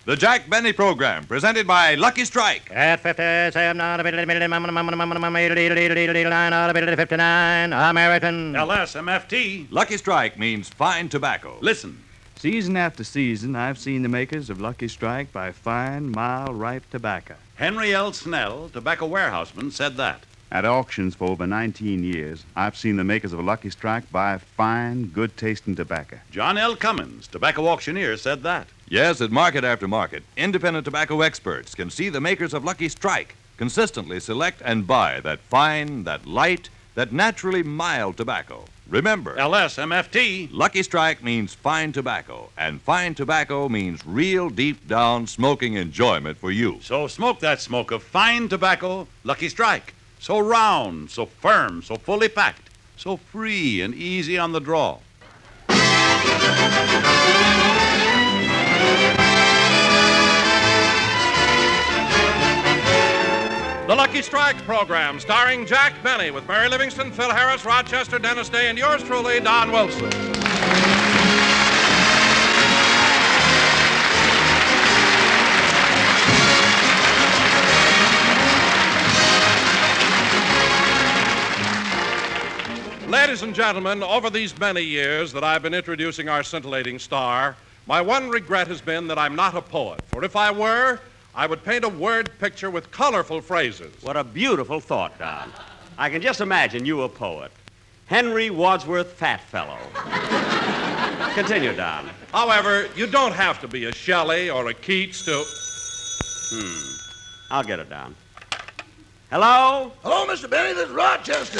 The Jack Benny Program, presented by Lucky Strike. At 57, 59, American. LSMFT. Lucky Strike means fine tobacco. Listen. Season after season, I've seen the makers of Lucky Strike buy fine, mild, ripe tobacco. Henry L. Snell, tobacco warehouseman, said that. At auctions for over 19 years, I've seen the makers of Lucky Strike buy fine, good-tasting tobacco. John L. Cummins, tobacco auctioneer, said that. Yes, at market after market, independent tobacco experts can see the makers of Lucky Strike consistently select and buy that fine, that light, that naturally mild tobacco. Remember, LSMFT. Lucky Strike means fine tobacco, and fine tobacco means real deep-down smoking enjoyment for you. So smoke that smoke of fine tobacco, Lucky Strike. So round, so firm, so fully packed, so free and easy on the draw. The Lucky Strike program, starring Jack Benny, with Mary Livingston, Phil Harris, Rochester, Dennis Day, and yours truly, Don Wilson. Ladies and gentlemen, over these many years that I've been introducing our scintillating star, my one regret has been that I'm not a poet. For if I were, I would paint a word picture with colorful phrases. What a beautiful thought, Don. I can just imagine you a poet. Henry Wadsworth Fatfellow. Continue, Don. However, you don't have to be a Shelley or a Keats to... I'll get it, Don. Hello? Hello, Mr. Benny. This is Rochester.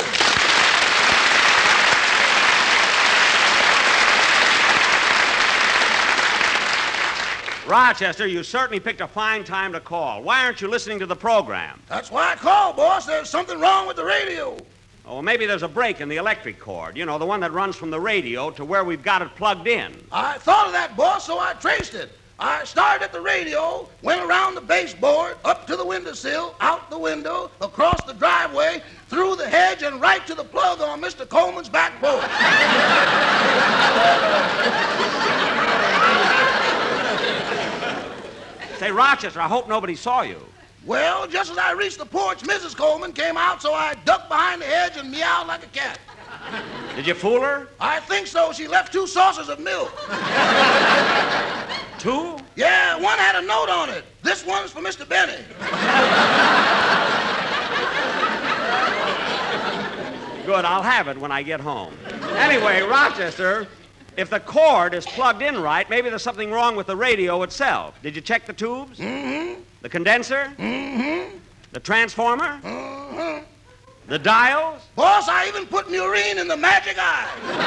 Rochester, you certainly picked a fine time to call. Why aren't you listening to the program? That's why I called, boss. There's something wrong with the radio. Oh, well, maybe there's a break in the electric cord. You know, the one that runs from the radio to where we've got it plugged in. I thought of that, boss, so I traced it. I started at the radio, went around the baseboard, up to the windowsill, out the window, across the driveway, through the hedge, and right to the plug on Mr. Coleman's back porch. Say, Rochester, I hope nobody saw you. Well, just as I reached the porch, Mrs. Coleman came out, so I ducked behind the hedge and meowed like a cat. Did you fool her? I think so. She left 2 saucers of milk. 2? Yeah, one had a note on it. This one's for Mr. Benny. Good, I'll have it when I get home. Anyway, Rochester, if the cord is plugged in right, maybe there's something wrong with the radio itself. Did you check the tubes? Mm-hmm. The condenser? Mm-hmm. The transformer? Mm-hmm. The dials? Boss, I even put Murine in the magic eye.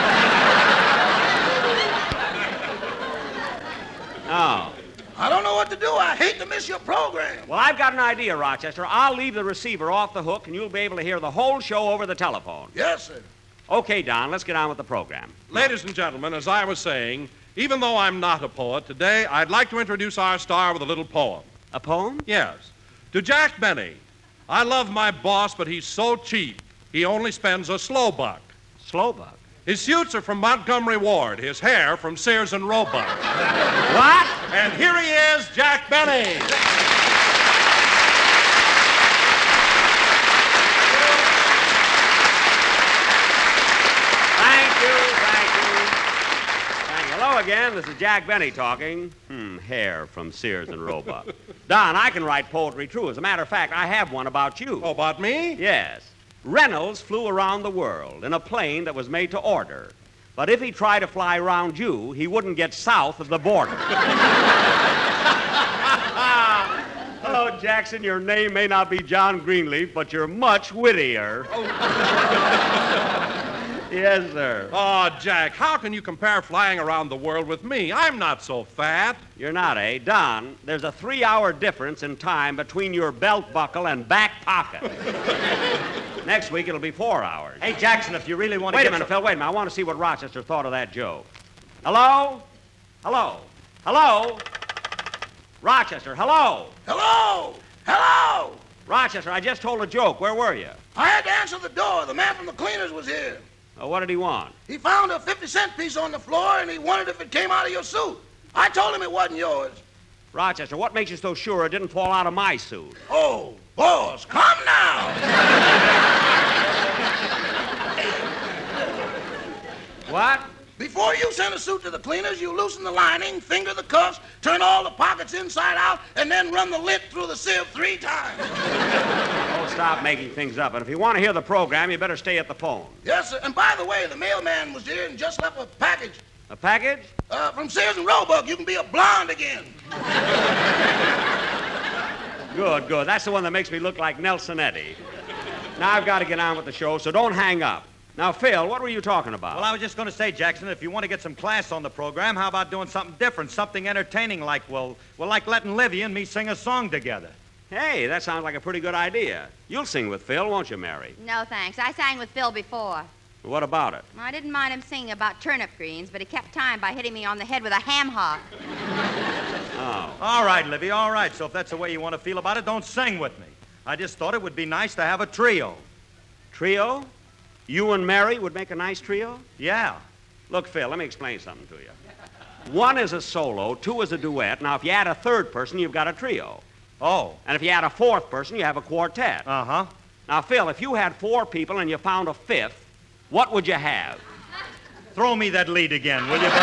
Oh. I don't know what to do. I hate to miss your program. Well, I've got an idea, Rochester. I'll leave the receiver off the hook, and you'll be able to hear the whole show over the telephone. Yes, sir. Okay, Don, let's get on with the program. Ladies and gentlemen, as I was saying, even though I'm not a poet, today I'd like to introduce our star with a little poem. A poem? Yes. To Jack Benny. I love my boss, but he's so cheap. He only spends a slow buck. Slow buck? His suits are from Montgomery Ward. His hair from Sears and Roebuck. What? And here he is, Jack Benny. Hello again, this is Jack Benny talking. Hair from Sears and Roebuck. Don, I can write poetry, true. As a matter of fact, I have one about you. Oh, about me? Yes. Reynolds flew around the world in a plane that was made to order. But if he tried to fly around you, he wouldn't get south of the border. Hello, Jackson. Your name may not be John Greenleaf, but you're much wittier. Yes, sir. Oh, Jack, how can you compare flying around the world with me? I'm not so fat. You're not, eh? Don, there's a 3-hour difference in time between your belt buckle and back pocket. Next week, it'll be 4 hours. Hey, Jackson, if you really want to Wait a minute, Phil, wait a minute. I want to see what Rochester thought of that joke. Hello? Hello? Hello? Rochester, hello? Hello? Hello? Rochester, I just told a joke. Where were you? I had to answer the door. The man from the cleaners was here. What did he want? He found a 50-cent piece on the floor, and he wondered if it came out of your suit. I told him it wasn't yours. Rochester, what makes you so sure it didn't fall out of my suit? Oh, boss, come now. What? Before you send a suit to the cleaners, you loosen the lining, finger the cuffs, turn all the pockets inside out, and then run the lint through the sieve 3 times. Oh, stop making things up. And if you want to hear the program, you better stay at the phone. Yes, sir. And by the way, the mailman was here and just left a package A package? from Sears and Roebuck. You can be a blonde again. Good, good. That's the one that makes me look like Nelson Eddy. Now I've got to get on with the show, so don't hang up. Now, Phil, what were you talking about? Well, I was just going to say, Jackson, if you want to get some class on the program, how about doing something different, something entertaining like, like letting Livy and me sing a song together. Hey, that sounds like a pretty good idea. You'll sing with Phil, won't you, Mary? No, thanks. I sang with Phil before. What about it? I didn't mind him singing about turnip greens, but he kept time by hitting me on the head with a ham hock. Oh. All right, Livy, all right. So if that's the way you want to feel about it, don't sing with me. I just thought it would be nice to have a trio. Trio? You and Mary would make a nice trio? Yeah. Look, Phil, let me explain something to you. 1 is a solo, 2 is a duet. Now, if you add a 3rd person, you've got a trio. Oh. And if you add a 4th person, you have a quartet. Uh-huh. Now, Phil, if you had 4 people and you found a 5th, what would you have? Throw me that lead again, will you?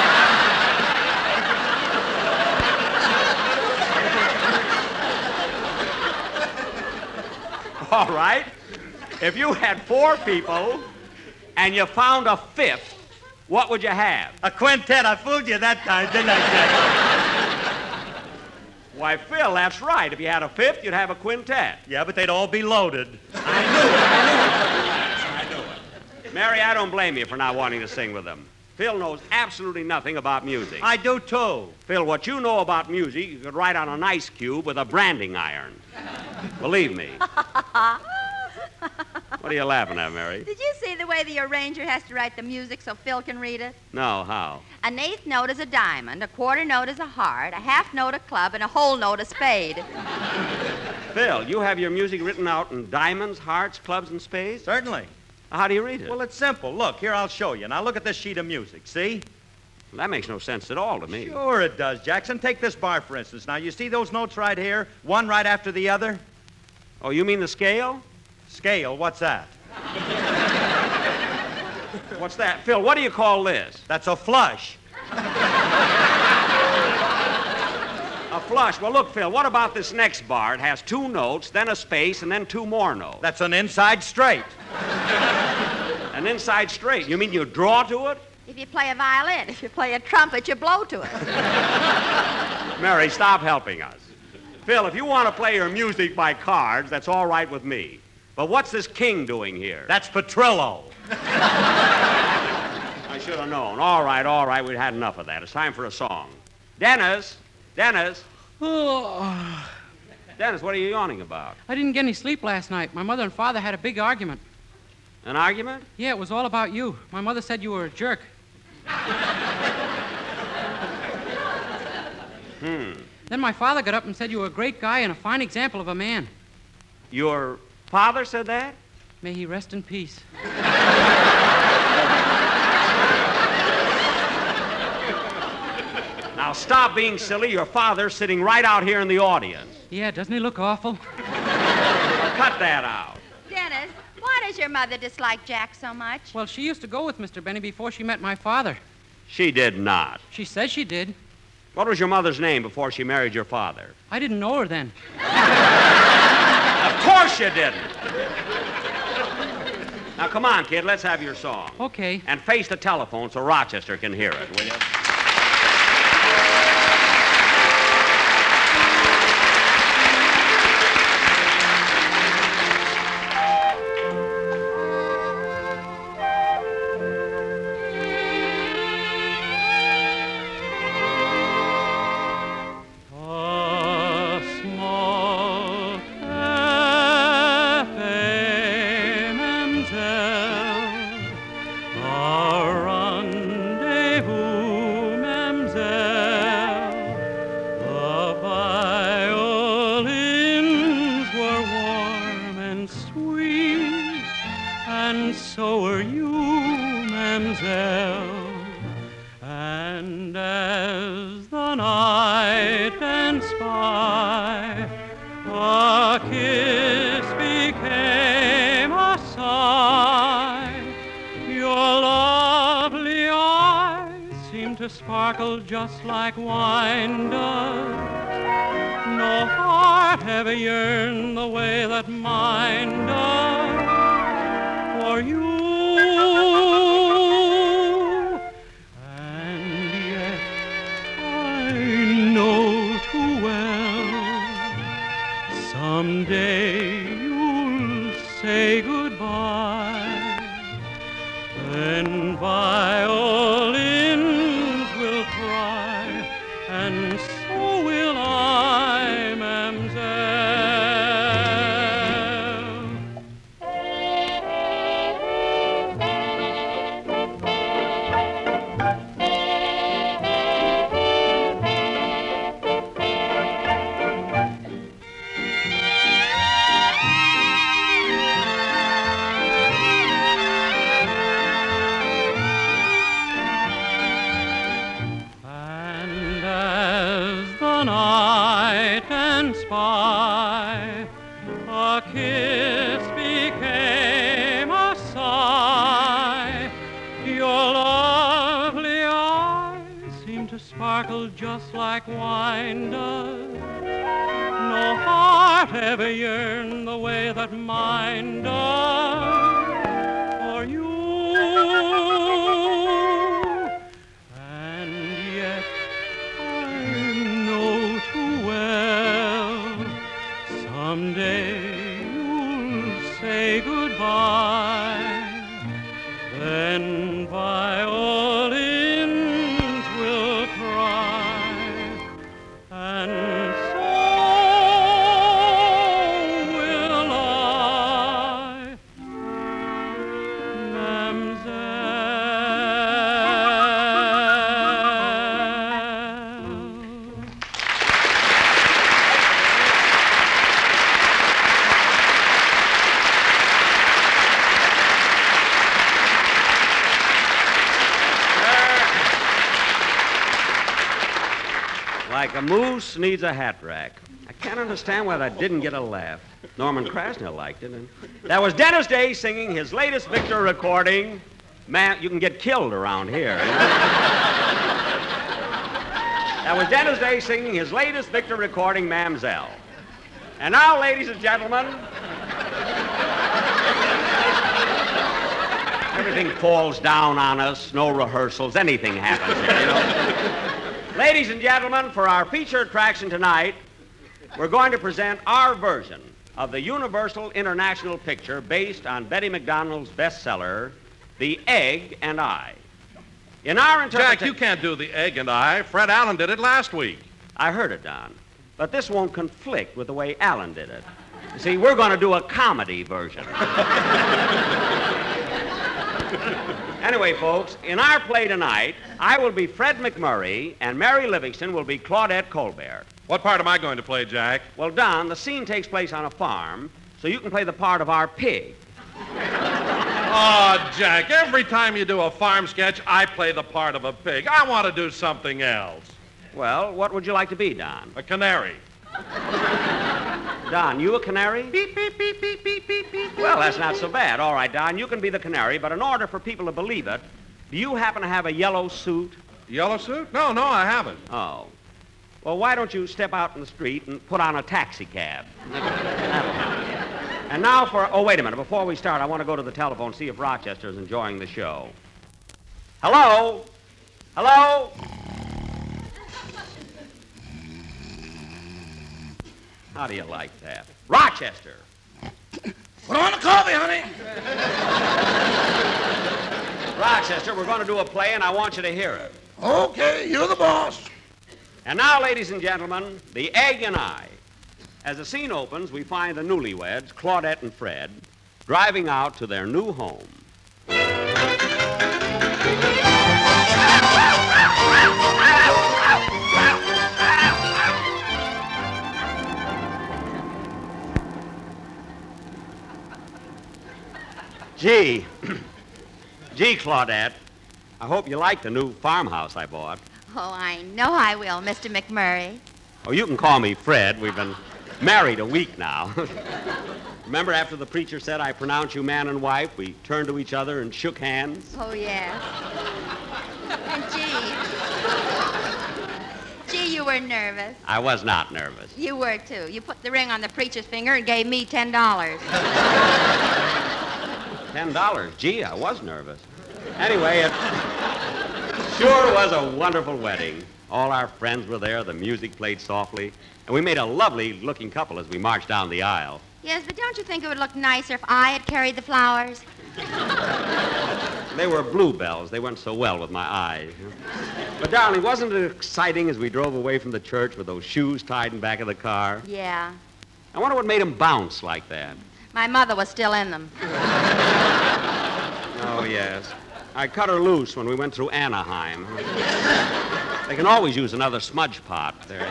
All right. If you had 4 people and you found a 5th, what would you have? A quintet. I fooled you that time, didn't I, Jack? Why, Phil, that's right. If you had a 5th, you'd have a quintet. Yeah, but they'd all be loaded. I knew it. Mary, I don't blame you for not wanting to sing with them. Phil knows absolutely nothing about music. I do, too. Phil, what you know about music, you could write on an ice cube with a branding iron. Believe me. What are you laughing at, Mary? Did you see the way the arranger has to write the music so Phil can read it? No, how? An 1/8 note is a diamond, a 1/4 note is a heart, a 1/2 note a club, and a whole note a spade. Phil, you have your music written out in diamonds, hearts, clubs, and spades? Certainly. How do you read it? Well, it's simple. Look, here, I'll show you. Now, look at this sheet of music. See? Well, that makes no sense at all to me. Sure it does, Jackson. Take this bar, for instance. Now, you see those notes right here? One right after the other? Oh, you mean the scale? Scale, what's that? What's that? Phil, what do you call this? That's a flush. A flush. Well, look, Phil, what about this next bar? It has 2 notes, then a space, and then 2 more notes. That's an inside straight. An inside straight. You mean you draw to it? If you play a violin, if you play a trumpet, you blow to it. Mary, stop helping us. Phil, if you want to play your music by cards, that's all right with me. But what's this king doing here? That's Petrillo. I should have known. All right, we've had enough of that. It's time for a song. Dennis! Oh, Dennis, what are you yawning about? I didn't get any sleep last night. My mother and father had a big argument. An argument? Yeah, it was all about you. My mother said you were a jerk. Then my father got up and said you were a great guy and a fine example of a man. Your father said that? May he rest in peace. Now stop being silly. Your father's sitting right out here in the audience. Yeah, doesn't he look awful? Cut that out. Dennis, why does your mother dislike Jack so much? Well, she used to go with Mr. Benny before she met my father. She did not. She says she did. What was your mother's name before she married your father? I didn't know her then. Of course you didn't. Now, come on, kid, let's have your song. Okay. And face the telephone so Rochester can hear it, will you? A rendezvous and spy. A kiss became a sigh. Your lovely eyes seem to sparkle just like wine does. No heart ever yearned the way that mine does for you. And yet I know too well someday you'll say goodbye. Then violins will cry, and so will I, Mamselle. And as the night danced by, a kiss became a sigh. Your lovely eyes seem to sparkle just like wine does. No heart ever yearned the way that mine does for you. And yet I know too well someday you'll say goodbye. Then violins will cry, and so will I, Mamselle. Like a moose needs a hat rack. I can't understand why that didn't get a laugh. Norman Krasner liked it. And that was Dennis Day singing his latest Victor recording. Man, you can get killed around here. You know? That was Dennis Day singing his latest Victor recording, Mamselle. And now, ladies and gentlemen, everything falls down on us, no rehearsals, anything happens here, you know. Ladies and gentlemen, for our feature attraction tonight, we're going to present our version of the Universal International picture based on Betty McDonald's bestseller, The Egg and I. In our interpretation... Jack, you can't do The Egg and I. Fred Allen did it last week. I heard it, Don. But this won't conflict with the way Allen did it. You see, we're going to do a comedy version. Anyway, folks, in our play tonight, I will be Fred McMurray, and Mary Livingston will be Claudette Colbert. What part am I going to play, Jack? Well, Don, the scene takes place on a farm, so you can play the part of our pig. Oh, Jack, every time you do a farm sketch, I play the part of a pig. I want to do something else. Well, what would you like to be, Don? A canary. Don, you a canary? Beep, beep, beep, beep, beep, beep, beep. Well, that's not so bad. All right, Don, you can be the canary, but in order for people to believe it, do you happen to have a yellow suit? Yellow suit? No, I haven't. Oh. Well, why don't you step out in the street and put on a taxi cab? And now for... Oh, wait a minute. Before we start, I want to go to the telephone and see if Rochester's enjoying the show. Hello? Hello? How do you like that? Rochester! Put on the coffee, honey. Rochester, we're going to do a play, and I want you to hear it. Okay, you're the boss. And now, ladies and gentlemen, The Egg and I. As the scene opens, we find the newlyweds, Claudette and Fred, driving out to their new home. Gee, Claudette, I hope you like the new farmhouse I bought. Oh, I know I will, Mr. McMurray. Oh, you can call me Fred. We've been married a week now. Remember after the preacher said, I pronounce you man and wife, we turned to each other and shook hands? Oh, yes. And gee, you were nervous. I was not nervous. You were, too. You put the ring on the preacher's finger and gave me $10. $10? Gee, I was nervous. Anyway, it sure was a wonderful wedding. All our friends were there, the music played softly, and we made a lovely-looking couple as we marched down the aisle. Yes, but don't you think it would look nicer if I had carried the flowers? They were bluebells. They went so well with my eyes. But, darling, wasn't it exciting as we drove away from the church with those shoes tied in back of the car? Yeah. I wonder what made them bounce like that. My mother was still in them. Oh, yes. I cut her loose when we went through Anaheim. They can always use another smudge pot there.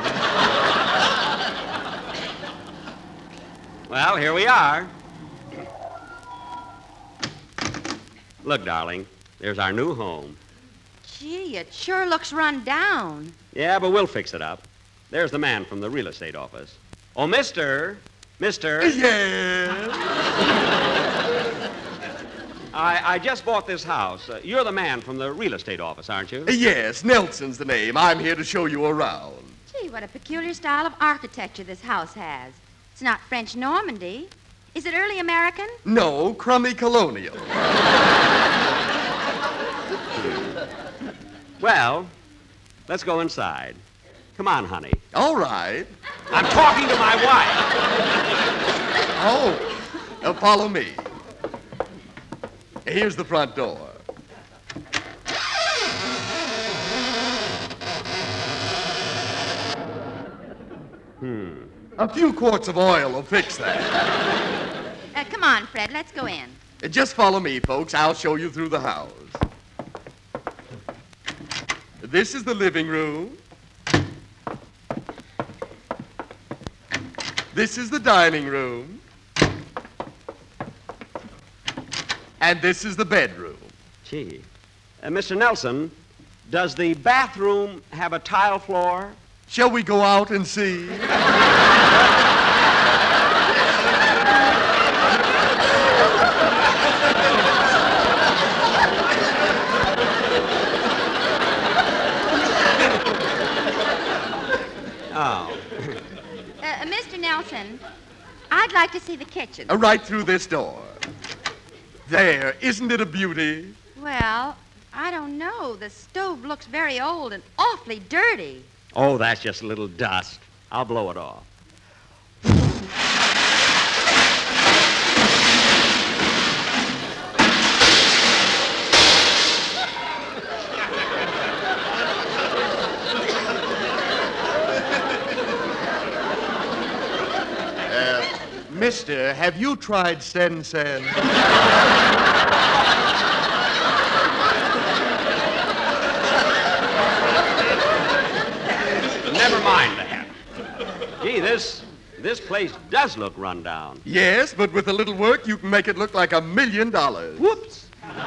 Well, here we are. Look, darling, there's our new home. Gee, it sure looks run down. Yeah, but we'll fix it up. There's the man from the real estate office. Oh, Mister. Yes? I just bought this house. You're the man from the real estate office, aren't you? Yes, Nelson's the name. I'm here to show you around. Gee, what a peculiar style of architecture this house has. It's not French Normandy. Is it early American? No, crummy colonial. Well, let's go inside. Come on, honey. All right. I'm talking to my wife. Oh, follow me. Here's the front door. A few quarts of oil will fix that. Come on, Fred, let's go in. Just follow me, folks. I'll show you through the house. This is the living room. This is the dining room. And this is the bedroom. Gee. Mr. Nelson, does the bathroom have a tile floor? Shall we go out and see? Oh. Mr. Nelson, I'd like to see the kitchen. Right through this door. There, isn't it a beauty? Well, I don't know. The stove looks very old and awfully dirty. Oh, that's just a little dust. I'll blow it off. Mister, have you tried Sen-Sen? Never mind that. Gee, this place does look run down. Yes, but with a little work, you can make it look like $1 million. Whoops.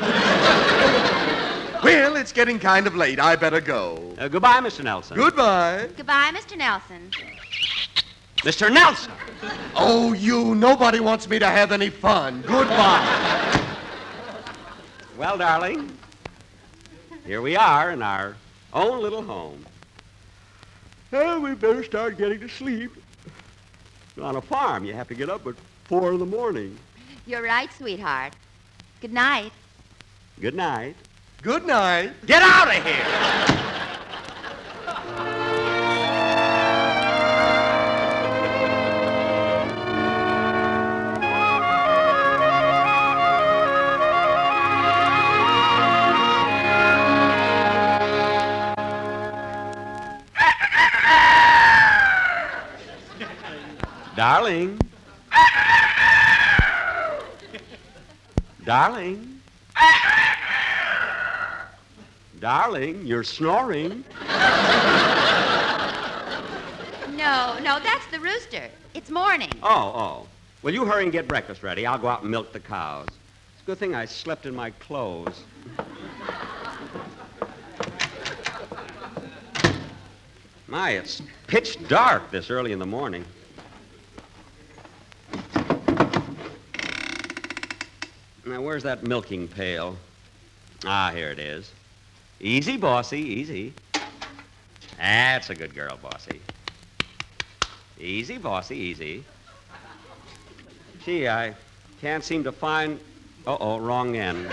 Well, it's getting kind of late. I better go. Goodbye, Mr. Nelson. Goodbye. Goodbye, Mr. Nelson. Mr. Nelson! Oh, you. Nobody wants me to have any fun. Goodbye. Well, darling, here we are in our own little home. Well, we better start getting to sleep. On a farm, you have to get up at 4 in the morning. You're right, sweetheart. Good night. Good night. Good night. Get out of here! Darling. Darling. Darling, you're snoring. No, that's the rooster. It's morning. Oh. Well, you hurry and get breakfast ready. I'll go out and milk the cows. It's a good thing I slept in my clothes. My, it's pitch dark this early in the morning. Now, where's that milking pail? Ah, here it is. Easy, bossy, easy. That's a good girl, bossy. Easy, bossy, easy. Gee, I can't seem to find... Uh-oh, wrong end.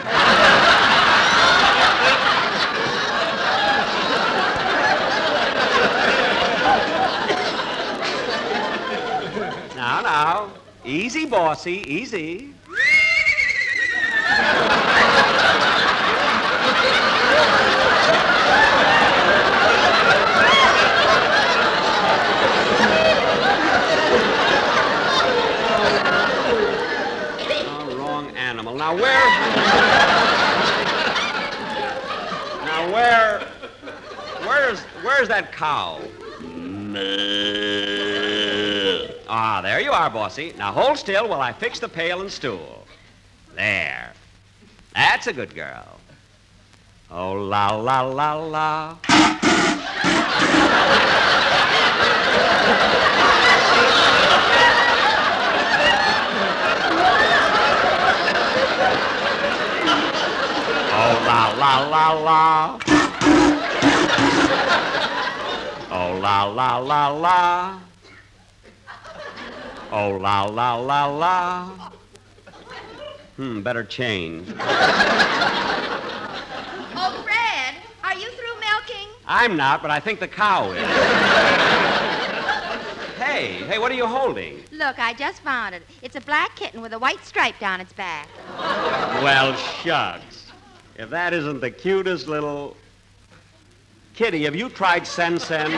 Now. Easy, bossy, easy. Oh, wrong animal. Now, where's that cow? Ah, there you are, bossy. Now hold still while I fix the pail and stool. There. That's a good girl. Oh, la, la, la, la. Oh, la, la, la, la. Oh, la, la, la, la. Oh, la, la, la, la. Better change. Oh, Fred, are you through milking? I'm not, but I think the cow is. Hey, what are you holding? Look, I just found it. It's a black kitten with a white stripe down its back. Well, shucks. If that isn't the cutest little... Kitty, have you tried Sen-Sen?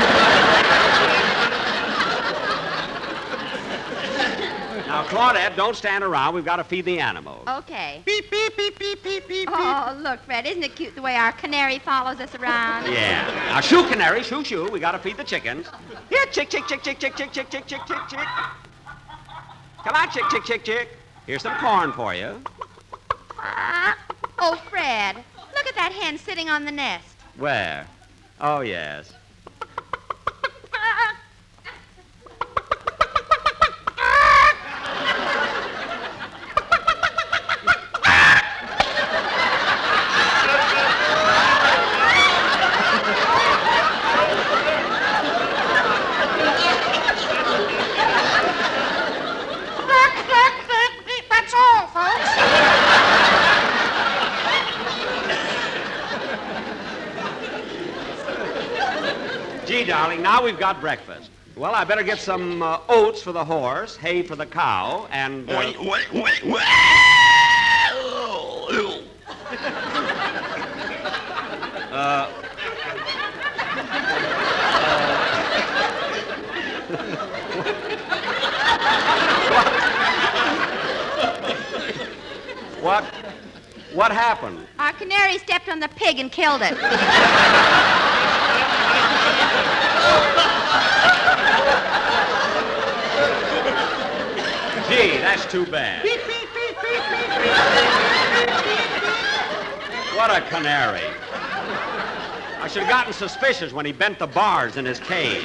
Now, Claudette, don't stand around. We've got to feed the animals. Okay. Beep, beep, beep, beep, beep, beep. Oh, look, Fred, isn't it cute the way our canary follows us around? Yeah. Now, shoo, canary, shoo, shoo. We got to feed the chickens. Here, chick, chick, chick, chick, chick, chick, chick, chick, chick, chick, chick. Come on, chick, chick, chick, chick. Here's some corn for you. Oh, Fred, look at that hen sitting on the nest. Where? Oh, yes. That's all, folks. Gee, darling, now we've got breakfast. Well, I better get some oats for the horse, hay for the cow, and... What happened? Our canary stepped on the pig and killed it. Gee, that's too bad. What a canary. I should have gotten suspicious when he bent the bars in his cage.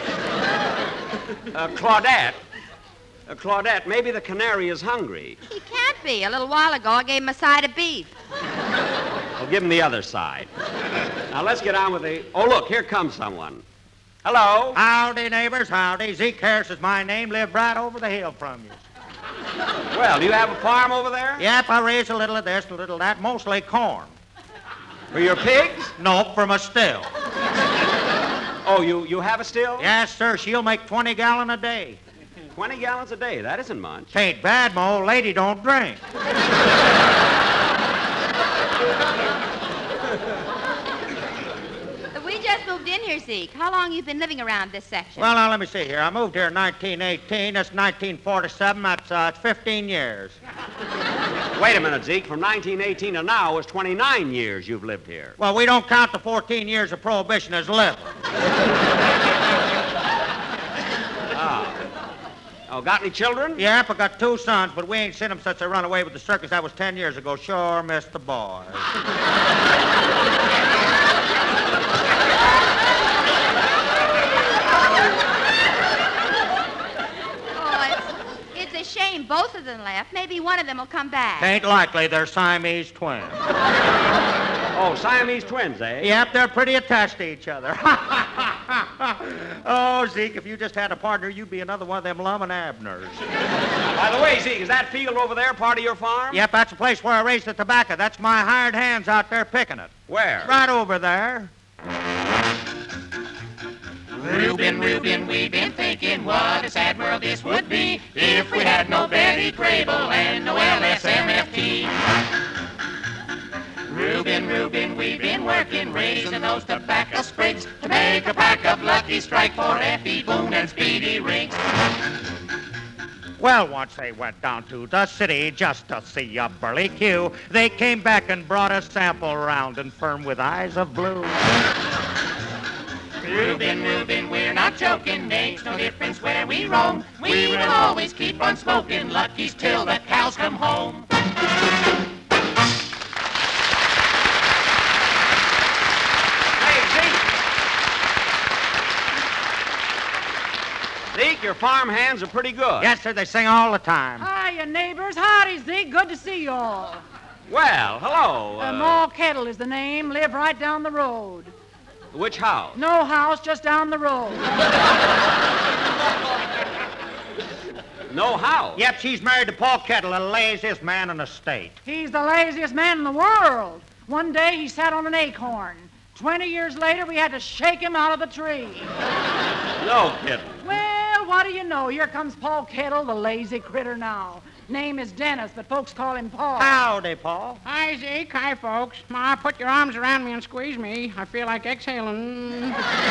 Claudette, maybe the canary is hungry. He can't be. A little while ago, I gave him a side of beef. I'll give him the other side. Now, let's get on with the... Oh, look, here comes someone. Hello? Howdy, neighbors, howdy. Zeke Harris is my name. Live right over the hill from you. Well, do you have a farm over there? Yep, I raise a little of this, a little of that, mostly corn. For your pigs? Nope, from a still. Oh, you have a still? Yes, sir. She'll make 20 gallons a day. 20 gallons a day. That isn't much. Tain't bad, my old lady don't drink. We just moved in here, Zeke. How long you been living around this section? Well, now, let me see here. I moved here in 1918. That's 1947. That's 15 years. Wait a minute, Zeke. From 1918 to now is 29 years you've lived here. Well, we don't count the 14 years of Prohibition as living. Oh, got any children? Yep, I got 2 sons, but we ain't seen them since they run away with the circus. That was 10 years ago. Sure missed the boys. both of them left, maybe one of them will come back. Ain't likely. They're Siamese twins. Oh, Siamese twins, eh? Yep, they're pretty attached to each other. Oh, Zeke, if you just had a partner, you'd be another one of them Lum and Abners. By the way, Zeke, is that field over there part of your farm? Yep, that's the place where I raised the tobacco. That's my hired hands out there picking it. Where? Right over there. Reuben, we've been thinking what a sad world this would be if we had no Betty Grable and no LSMFT. Reuben, we've been working, raising those tobacco sprigs to make a pack of Lucky Strike for Effie Boone and Speedy Riggs. Well, once they went down to the city just to see a burly Q, they came back and brought a sample round and firm with eyes of blue. Reuben, we're not joking. Makes no difference where we roam. We will always keep on smoking Lucky's till the cows come home. Zeke, your farm hands are pretty good. Yes, sir, they sing all the time. Hiya, neighbors. Howdy, Zeke. Good to see you all. Well, hello. Ma Kettle is the name. Live right down the road. Which house? No house, just down the road. No house? Yep, she's married to Paul Kettle, the laziest man in the state. He's the laziest man in the world. One day he sat on an acorn. 20 years later, we had to shake him out of the tree. No kidding. Well, what do you know? Here comes Paul Kettle, the lazy critter now. Name is Dennis, but folks call him Paul. Howdy, Paul. Hi, Zeke. Hi, folks. Ma, put your arms around me and squeeze me. I feel like exhaling.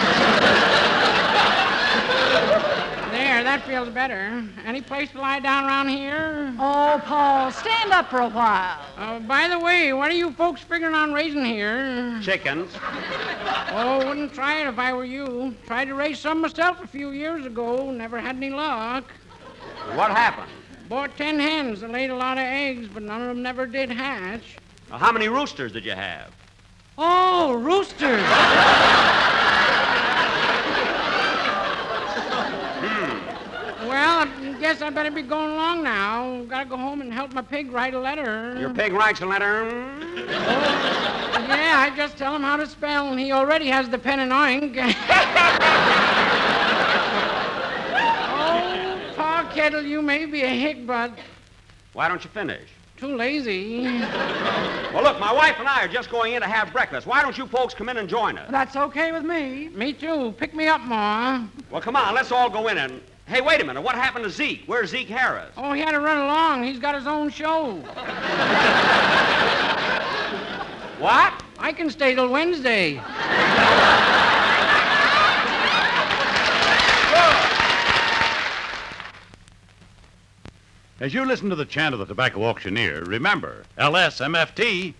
There, that feels better. Any place to lie down around here? Oh, Paul, stand up for a while. By the way, what are you folks figuring on raising here? Chickens. Oh, wouldn't try it if I were you. Tried to raise some myself a few years ago. Never had any luck. What happened? Bought 10 hens that laid a lot of eggs, but none of them never did hatch. How many roosters did you have? Oh, roosters. Well, I guess I better be going along now. Gotta go home and help my pig write a letter. Your pig writes a letter? Yeah, I just tell him how to spell, and he already has the pen and ink. Oh, Pa Kettle, you may be a hick, but... Why don't you finish? Too lazy. Well, look, my wife and I are just going in to have breakfast. Why don't you folks come in and join us? That's okay with me. Me too. Pick me up, Ma. Well, come on, let's all go in and... Hey, wait a minute. What happened to Zeke? Where's Zeke Harris? Oh, he had to run along. He's got his own show. What? I can stay till Wednesday. As you listen to the chant of the tobacco auctioneer, remember, LSMFT.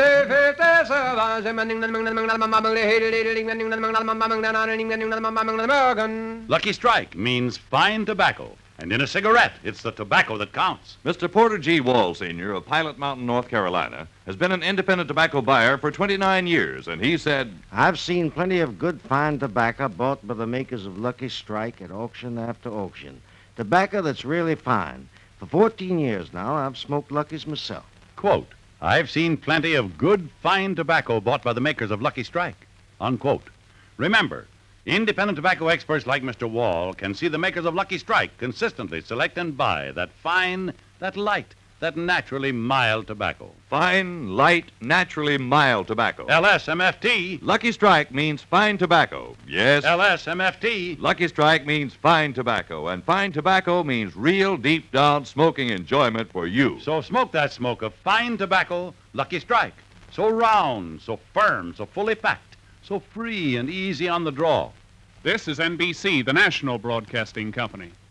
Lucky Strike means fine tobacco. And in a cigarette, it's the tobacco that counts. Mr. Porter G. Wall, Sr. of Pilot Mountain, North Carolina, has been an independent tobacco buyer for 29 years, and he said, I've seen plenty of good, fine tobacco bought by the makers of Lucky Strike at auction after auction. Tobacco that's really fine. For 14 years now, I've smoked Lucky's myself. Quote, I've seen plenty of good, fine tobacco bought by the makers of Lucky Strike. Unquote. Remember, independent tobacco experts like Mr. Wall can see the makers of Lucky Strike consistently select and buy that fine, that light, that naturally mild tobacco. Fine, light, naturally mild tobacco. LSMFT. Lucky Strike means fine tobacco. Yes. LSMFT. Lucky Strike means fine tobacco, and fine tobacco means real deep-down smoking enjoyment for you. So smoke that smoke of fine tobacco, Lucky Strike. So round, so firm, so fully packed, so free and easy on the draw. This is NBC, the national broadcasting company.